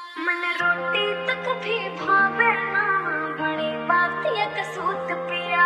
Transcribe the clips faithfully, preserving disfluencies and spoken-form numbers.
मन रोटी तक भी भावे ना, बड़ी बात ये कसूत पिया।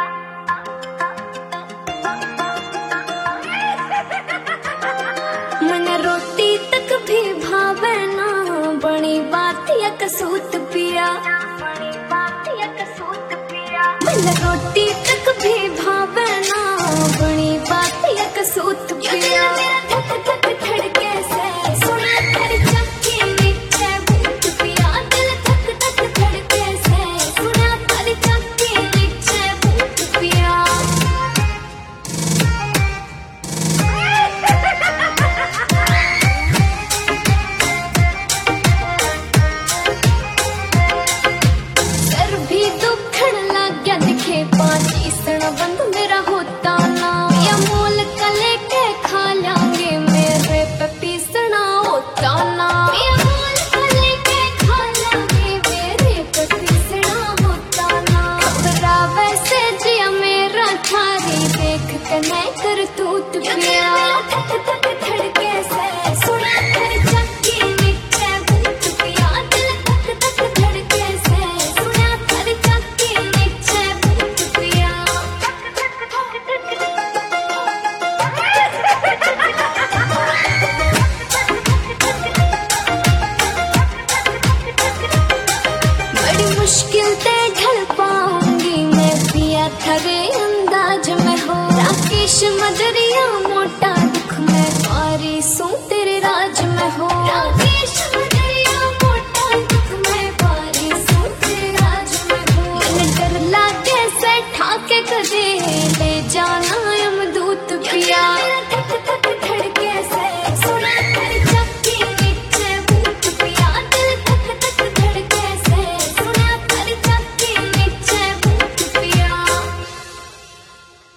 मन रोटी तक भी भावे ना, बड़ी बात ये कसूत पिया। बड़ी बात ये कसूत पिया। मन रोटी तक भी भावे ना, बड़ी बात ये कसूत पिया। धक धक धड़के से सुना कर चक्की नीचे भूत पिया। दिल धक धक धड़के से सुना कर चक्की नीचे भूत पिया। सर भी दुखण लग गया दिखे पानी सना बंद मेरा होता ना। ये मोल का लेके खा लांगे मेरे पे पीसना होता ना। ये मोल का लेके खा लांगे मेरे पे पीसना होता ना। खबरा वैसे जिया मेरा थारी देख के मैं कर तूत पिया। धक धक धड़के से सुना कर चक्की नीचे भूत पिया। दिल धक धक धड़के से सुना कर चक्की नीचे भूत पिया। बड़ी मुश्किल से ढल पाऊंगी मैं पिया, खरे अंदाज में हो। राकेश मदरी